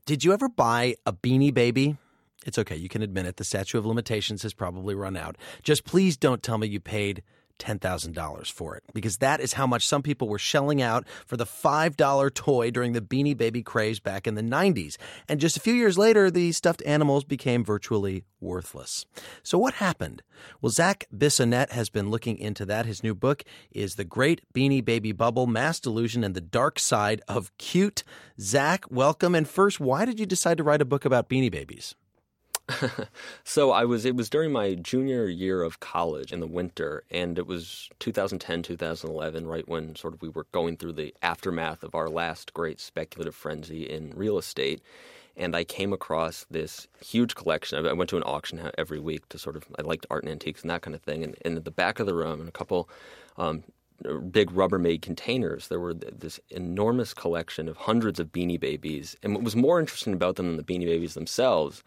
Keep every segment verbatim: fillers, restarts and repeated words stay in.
Did you ever buy a Beanie Baby? It's okay. You can admit it. The statute of limitations has probably run out. Just please don't tell me you paid ten thousand dollars for it, because that is how much some people were shelling out for the five dollar toy during the Beanie Baby craze back in the nineties. And just a few years later, the stuffed animals became virtually worthless. So what happened? Well, Zach Bissonnette has been looking into that. His new book is The Great Beanie Baby Bubble, Mass Delusion and the Dark Side of Cute. Zach, welcome. And first, why did you decide to write a book about Beanie Babies? So I was, it was during my junior year of college in the winter, and it was two thousand ten, two thousand eleven, right when sort of we were going through the aftermath of our last great speculative frenzy in real estate. And I came across this huge collection. I went to an auction every week to sort of, I liked art and antiques and that kind of thing. And, and at the back of the room, in a couple um, big Rubbermaid containers, there were this enormous collection of hundreds of Beanie Babies. And what was more interesting about them than the Beanie Babies themselves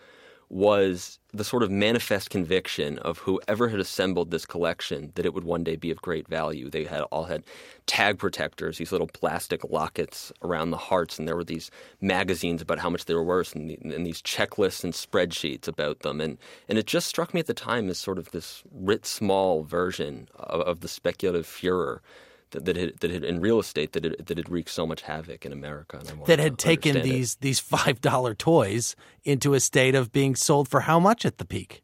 was the sort of manifest conviction of whoever had assembled this collection that it would one day be of great value. They had all had tag protectors, these little plastic lockets around the hearts, and there were these magazines about how much they were worth, and, the, and these checklists and spreadsheets about them. And, and it just struck me at the time as sort of this writ small version of, of the speculative furor that, that, had, that had in real estate that had, that had wreaked so much havoc in America. And I that had taken these it. these five dollar toys into a state of being sold for how much at the peak?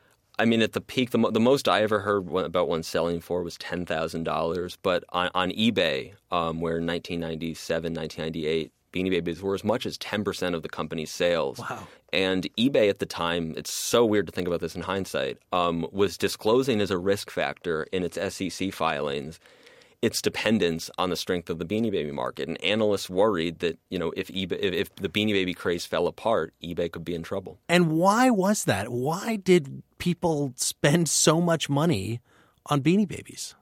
I mean, at the peak, the, mo- the most I ever heard one, about one selling for was ten thousand dollars. But on, on eBay, um, where in nineteen ninety-seven, nineteen ninety-eight, Beanie Babies were as much as ten percent of the company's sales. Wow. And eBay at the time, it's so weird to think about this in hindsight, um, was disclosing as a risk factor in its S E C filings its dependence on the strength of the Beanie Baby market. And analysts worried that, you know, if eBay, if, if the Beanie Baby craze fell apart, eBay could be in trouble. And why was that? Why did people spend so much money on Beanie Babies?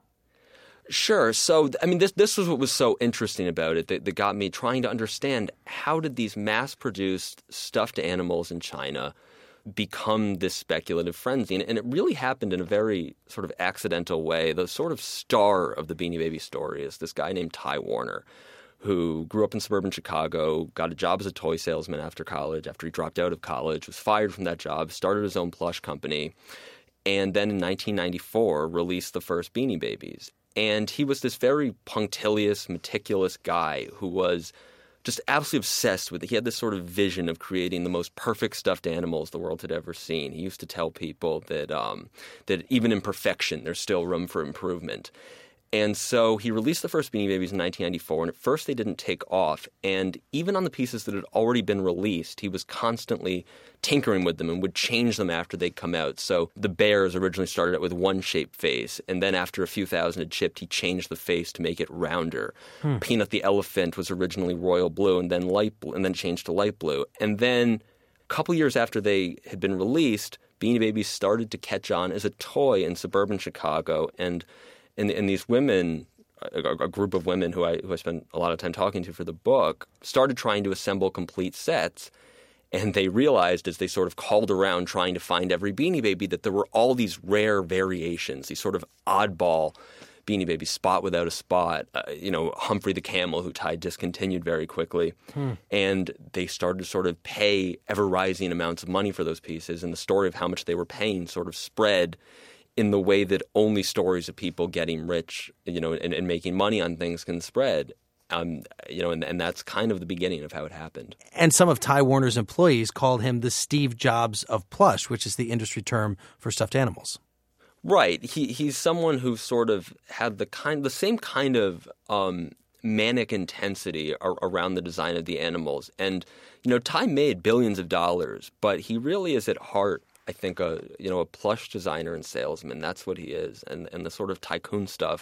Sure. So, I mean, this this was what was so interesting about it that, that got me trying to understand how did these mass-produced stuffed animals in China become this speculative frenzy. And, and it really happened in a very sort of accidental way. The sort of star of the Beanie Baby story is this guy named Ty Warner, who grew up in suburban Chicago, got a job as a toy salesman after college, after he dropped out of college, was fired from that job, started his own plush company, and then in nineteen ninety-four released the first Beanie Babies. And he was this very punctilious, meticulous guy who was just absolutely obsessed with it. He had this sort of vision of creating the most perfect stuffed animals the world had ever seen. He used to tell people that um, that even in perfection, there's still room for improvement. And so he released the first Beanie Babies in nineteen ninety-four, and at first they didn't take off. And even on the pieces that had already been released, he was constantly tinkering with them and would change them after they'd come out. So the bears originally started out with one shaped face, and then after a few thousand had shipped, he changed the face to make it rounder. Hmm. Peanut the elephant was originally royal blue and then light blue, and then changed to light blue. And then a couple years after they had been released, Beanie Babies started to catch on as a toy in suburban Chicago, and And, and these women, a, a group of women who I who I spent a lot of time talking to for the book, started trying to assemble complete sets. And they realized as they sort of called around trying to find every Beanie Baby that there were all these rare variations, these sort of oddball Beanie Baby, Spot without a spot, uh, you know, Humphrey the Camel, who Ty discontinued very quickly. Hmm. And they started to sort of pay ever-rising amounts of money for those pieces. And the story of how much they were paying sort of spread in the way that only stories of people getting rich, you know, and, and making money on things can spread. Um, you know, and, and that's kind of the beginning of how it happened. And some of Ty Warner's employees called him the Steve Jobs of plush, which is the industry term for stuffed animals. Right. He he's someone who sort of had the kind, the same kind of um, manic intensity ar- around the design of the animals. And you know, Ty made billions of dollars, but he really is at heart, I think, a you know a plush designer and salesman. That's what he is, and and the sort of tycoon stuff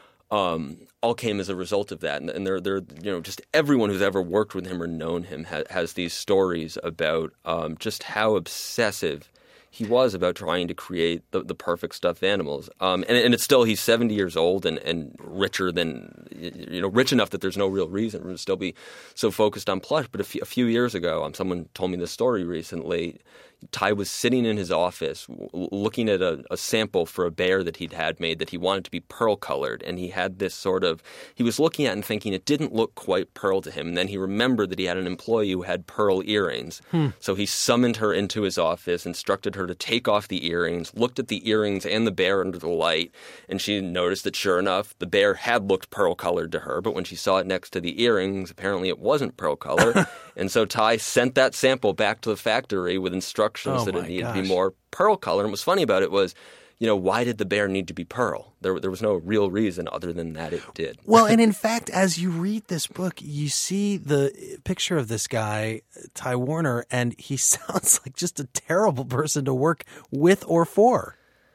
um, all came as a result of that. And, and they're they're you know just everyone who's ever worked with him or known him ha- has these stories about um, just how obsessive he was about trying to create the, the perfect stuffed animals. Um, and, and it's still, he's seventy years old and, and richer than, you know, rich enough that there's no real reason to still be so focused on plush. But a few, a few years ago, um, someone told me this story recently, Ty was sitting in his office w- looking at a, a sample for a bear that he'd had made that he wanted to be pearl-colored. And he had this sort of – he was looking at it and thinking it didn't look quite pearl to him. And then he remembered that he had an employee who had pearl earrings. Hmm. So he summoned her into his office, instructed her to take off the earrings, looked at the earrings and the bear under the light, and she noticed that, sure enough, the bear had looked pearl-colored to her. But when she saw it next to the earrings, apparently it wasn't pearl-colored. And so Ty sent that sample back to the factory with instructions Oh that it needed gosh. to be more pearl color. And what's funny about it was, you know, why did the bear need to be pearl? There, there was no real reason other than that it did. Well, and in fact, as you read this book, you see the picture of this guy, Ty Warner, and he sounds like just a terrible person to work with or for.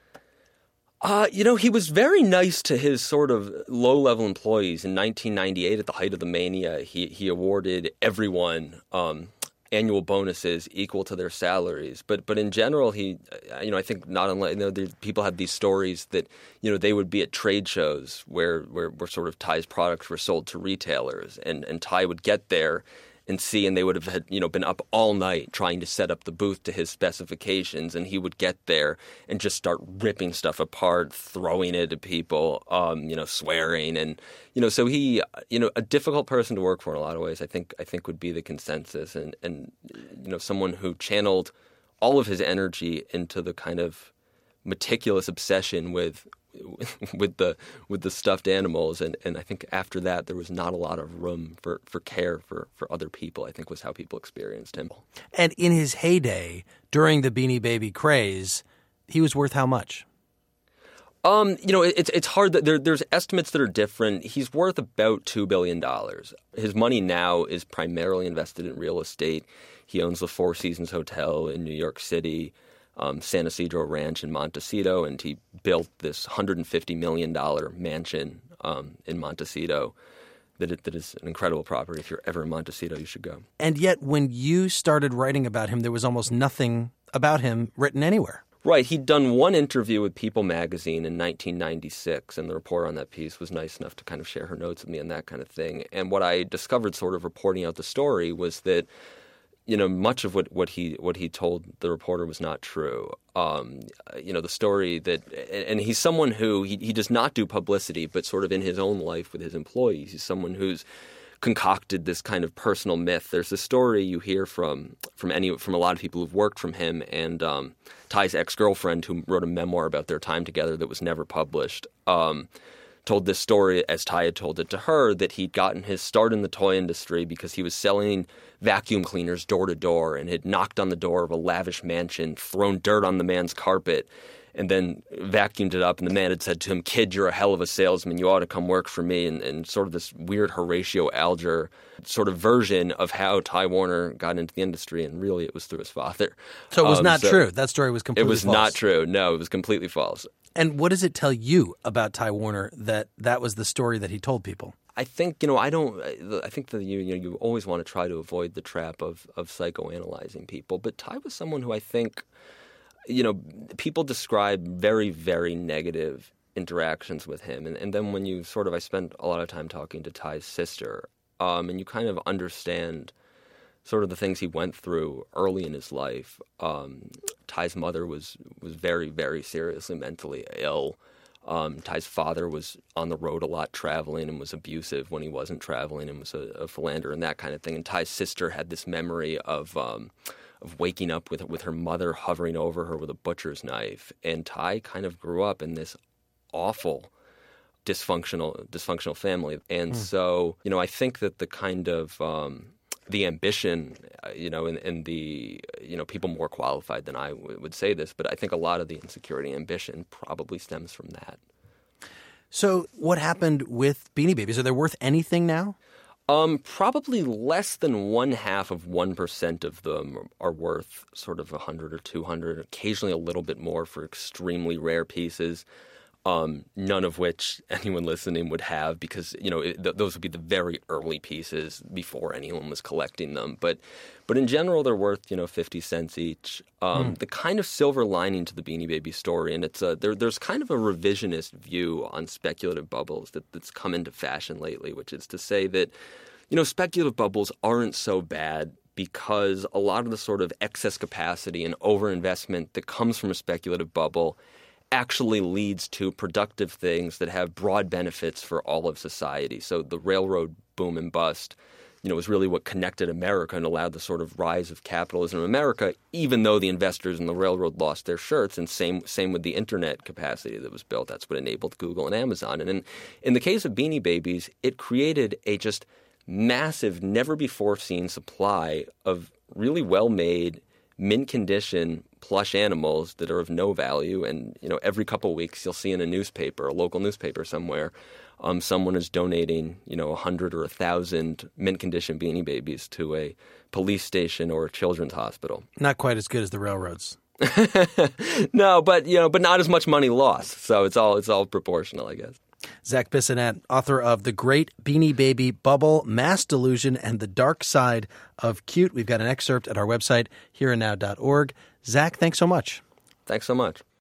Uh, you know, he was very nice to his sort of low-level employees. In nineteen ninety-eight, at the height of the mania, he, he awarded everyone um, annual bonuses equal to their salaries. But but in general, he, you know, I think not unlike, you know, the, people had these stories that, you know, they would be at trade shows where, where, where sort of Ty's products were sold to retailers. And, and Ty would get there and see, and they would have had, you know, been up all night trying to set up the booth to his specifications, and he would get there and just start ripping stuff apart, throwing it at people, um, you know, swearing, and you know, so he, you know, a difficult person to work for in a lot of ways. I think, I think would be the consensus, and and you know, someone who channeled all of his energy into the kind of meticulous obsession with. with the with the stuffed animals, and, and I think after that there was not a lot of room for, for care for, for other people, I think was how people experienced him. And in his heyday, during the Beanie Baby craze, he was worth how much? Um, you know, it's it's hard. That there, there's estimates that are different. He's worth about two billion dollars. His money now is primarily invested in real estate. He owns the Four Seasons Hotel in New York City, Um, San Isidro Ranch in Montecito, and he built this one hundred fifty million dollars mansion um, in Montecito that, it, that is an incredible property. If you're ever in Montecito, you should go. And yet when you started writing about him, there was almost nothing about him written anywhere. Right. He'd done one interview with People magazine in nineteen ninety-six, and the reporter on that piece was nice enough to kind of share her notes with me and that kind of thing. And what I discovered sort of reporting out the story was that you know, much of what, what he what he told the reporter was not true. Um, you know, the story that – and he's someone who he, – he does not do publicity, but sort of in his own life with his employees. He's someone who's concocted this kind of personal myth. There's a story you hear from from any from a lot of people who've worked from him, and um, Ty's ex-girlfriend, who wrote a memoir about their time together that was never published, um, told this story as Ty had told it to her, that he'd gotten his start in the toy industry because he was selling vacuum cleaners door to door and had knocked on the door of a lavish mansion, thrown dirt on the man's carpet, and then vacuumed it up. And the man had said to him, "Kid, you're a hell of a salesman. You ought to come work for me." And, and sort of this weird Horatio Alger sort of version of how Ty Warner got into the industry. And really it was through his father. So it was um, not so true. That story was completely false. It was not true. No, it was completely false. And what does it tell you about Ty Warner that that was the story that he told people? I think, you know, I don't – I think that you, you know, you always want to try to avoid the trap of, of psychoanalyzing people. But Ty was someone who I think, you know, people describe very, very negative interactions with him. And, and then when you sort of – I spent a lot of time talking to Ty's sister, um, and you kind of understand sort of the things he went through early in his life. Um, Ty's mother was, was very, very seriously mentally ill. Um, Ty's father was on the road a lot traveling and was abusive when he wasn't traveling and was a, a philanderer and that kind of thing. And Ty's sister had this memory of um, of waking up with with her mother hovering over her with a butcher's knife. And Ty kind of grew up in this awful dysfunctional dysfunctional family. And mm. so, you know, I think that the kind of um, the ambition, uh, you know, and, and the, you know, people more qualified than I w- would say this, but I think a lot of the insecurity and ambition probably stems from that. So what happened with Beanie Babies? Are they worth anything now? Um, probably less than one half of one percent of them are worth sort of a hundred or two hundred, occasionally a little bit more for extremely rare pieces. Um, none of which anyone listening would have because, you know, it, th- those would be the very early pieces before anyone was collecting them. But but in general, they're worth, you know, fifty cents each. Um, mm. The kind of silver lining to the Beanie Baby story, and it's a, there, there's kind of a revisionist view on speculative bubbles that, that's come into fashion lately, which is to say that, you know, speculative bubbles aren't so bad because a lot of the sort of excess capacity and overinvestment that comes from a speculative bubble actually leads to productive things that have broad benefits for all of society. So the railroad boom and bust, you know, was really what connected America and allowed the sort of rise of capitalism in America, even though the investors in the railroad lost their shirts. And same same with the internet capacity that was built. That's what enabled Google and Amazon. And in, in the case of Beanie Babies, it created a just massive, never-before-seen supply of really well-made, mint-condition plush animals that are of no value. And, you know, every couple of weeks you'll see in a newspaper, a local newspaper somewhere, um, someone is donating, you know, a hundred or a thousand mint-condition Beanie Babies to a police station or a children's hospital. Not quite as good as the railroads. No, but, you know, but not as much money lost. So it's all it's all proportional, I guess. Zach Bissonette, author of The Great Beanie Baby Bubble, Mass Delusion, and the Dark Side of Cute. We've got an excerpt at our website, here and now dot org. Zach, thanks so much. Thanks so much.